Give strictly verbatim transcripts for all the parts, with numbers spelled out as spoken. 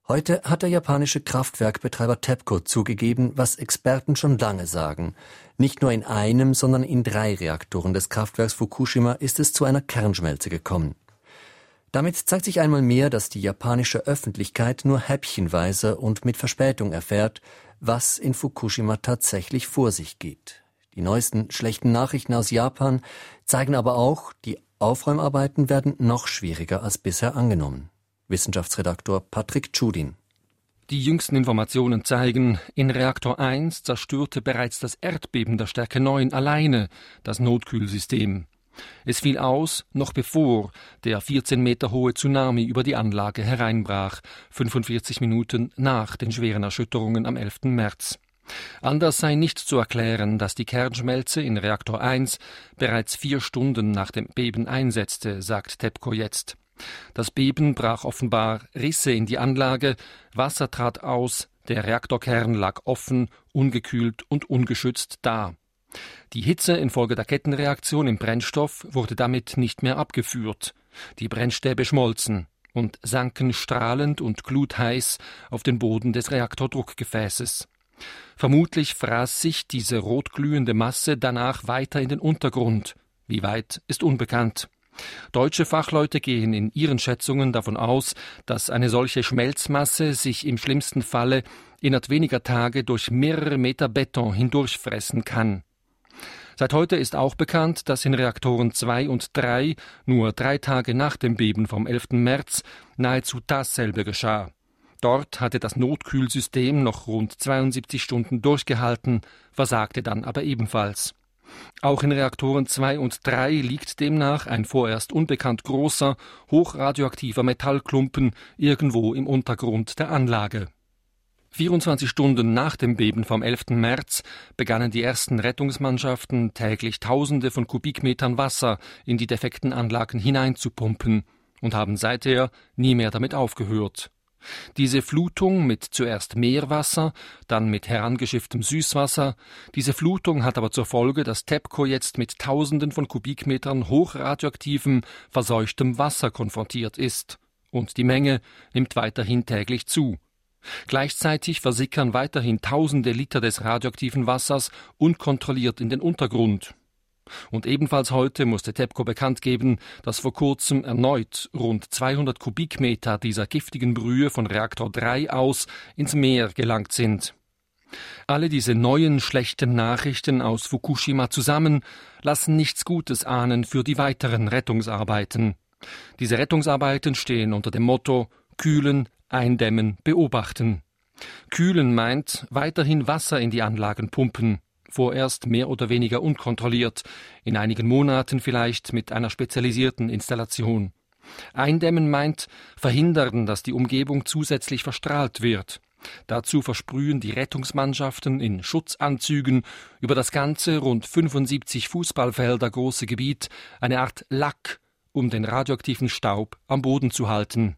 Heute hat der japanische Kraftwerkbetreiber TEPCO zugegeben, was Experten schon lange sagen. Nicht nur in einem, sondern in drei Reaktoren des Kraftwerks Fukushima ist es zu einer Kernschmelze gekommen. Damit zeigt sich einmal mehr, dass die japanische Öffentlichkeit nur häppchenweise und mit Verspätung erfährt, was in Fukushima tatsächlich vor sich geht. Die neuesten schlechten Nachrichten aus Japan zeigen aber auch, die Aufräumarbeiten werden noch schwieriger als bisher angenommen. Wissenschaftsredaktor Patrick Tschudin. Die jüngsten Informationen zeigen, in Reaktor eins zerstörte bereits das Erdbeben der Stärke neun alleine das Notkühlsystem. Es fiel aus, noch bevor der vierzehn Meter hohe Tsunami über die Anlage hereinbrach, fünfundvierzig Minuten nach den schweren Erschütterungen am elften März. Anders sei nicht zu erklären, dass die Kernschmelze in Reaktor eins bereits vier Stunden nach dem Beben einsetzte, sagt TEPCO jetzt. Das Beben brach offenbar Risse in die Anlage, Wasser trat aus, der Reaktorkern lag offen, ungekühlt und ungeschützt da. Die Hitze infolge der Kettenreaktion im Brennstoff wurde damit nicht mehr abgeführt. Die Brennstäbe schmolzen und sanken strahlend und glutheiß auf den Boden des Reaktordruckgefäßes. Vermutlich fraß sich diese rotglühende Masse danach weiter in den Untergrund. Wie weit, ist unbekannt. Deutsche Fachleute gehen in ihren Schätzungen davon aus, dass eine solche Schmelzmasse sich im schlimmsten Falle innerhalb weniger Tage durch mehrere Meter Beton hindurchfressen kann. Seit heute ist auch bekannt, dass in Reaktoren zwei und drei, nur drei Tage nach dem Beben vom elften März, nahezu dasselbe geschah. Dort hatte das Notkühlsystem noch rund zweiundsiebzig Stunden durchgehalten, versagte dann aber ebenfalls. Auch in Reaktoren zwei und drei liegt demnach ein vorerst unbekannt großer, hochradioaktiver Metallklumpen irgendwo im Untergrund der Anlage. vierundzwanzig Stunden nach dem Beben vom elften März begannen die ersten Rettungsmannschaften täglich Tausende von Kubikmetern Wasser in die defekten Anlagen hineinzupumpen und haben seither nie mehr damit aufgehört. Diese Flutung mit zuerst Meerwasser, dann mit herangeschifftem Süßwasser, diese Flutung hat aber zur Folge, dass TEPCO jetzt mit Tausenden von Kubikmetern hochradioaktivem, verseuchtem Wasser konfrontiert ist. Und die Menge nimmt weiterhin täglich zu. Gleichzeitig versickern weiterhin Tausende Liter des radioaktiven Wassers unkontrolliert in den Untergrund. Und ebenfalls heute musste TEPCO bekannt geben, dass vor kurzem erneut rund zweihundert Kubikmeter dieser giftigen Brühe von Reaktor drei aus ins Meer gelangt sind. Alle diese neuen schlechten Nachrichten aus Fukushima zusammen lassen nichts Gutes ahnen für die weiteren Rettungsarbeiten. Diese Rettungsarbeiten stehen unter dem Motto Kühlen, Eindämmen, Beobachten. Kühlen meint weiterhin Wasser in die Anlagen pumpen. Vorerst mehr oder weniger unkontrolliert, in einigen Monaten vielleicht mit einer spezialisierten Installation. Eindämmen meint verhindern, dass die Umgebung zusätzlich verstrahlt wird. Dazu versprühen die Rettungsmannschaften in Schutzanzügen über das ganze rund fünfundsiebzig Fußballfelder große Gebiet eine Art Lack, um den radioaktiven Staub am Boden zu halten.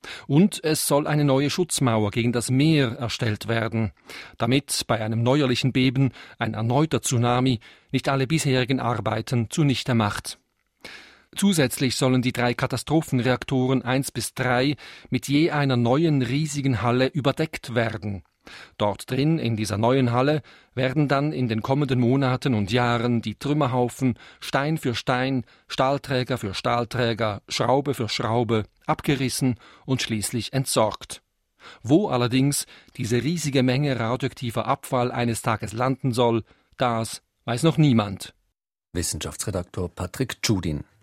Und es soll eine neue Schutzmauer gegen das Meer erstellt werden, damit bei einem neuerlichen Beben ein erneuter Tsunami nicht alle bisherigen Arbeiten zunichte macht. Zusätzlich sollen die drei Katastrophenreaktoren eins bis drei mit je einer neuen riesigen Halle überdeckt werden. Dort drin, in dieser neuen Halle, werden dann in den kommenden Monaten und Jahren die Trümmerhaufen Stein für Stein, Stahlträger für Stahlträger, Schraube für Schraube abgerissen und schließlich entsorgt. Wo allerdings diese riesige Menge radioaktiver Abfall eines Tages landen soll, das weiß noch niemand. Wissenschaftsredaktor Patrick Tschudin.